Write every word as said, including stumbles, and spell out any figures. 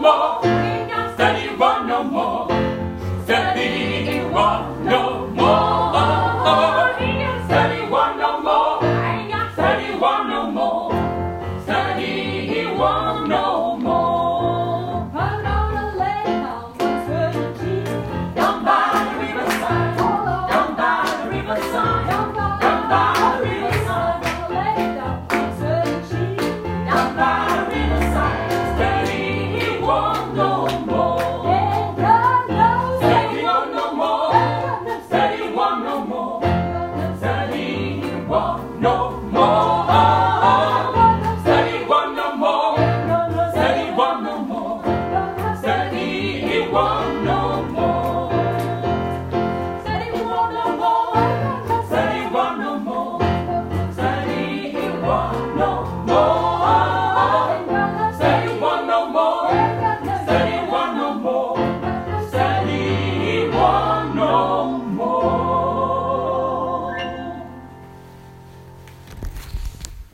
more. Said he want no more. Said he want no more. Said he want no more. Said he want no more. Said he want no more. I'm gonna lay down my certainty. Down by the riverside. Down by the riverside. Down by the riverside. I'm gonna lay down my certainty. Down by the riverside. Said he want no more. And God knows Said he want no more. Said he want no more. Said he want no more.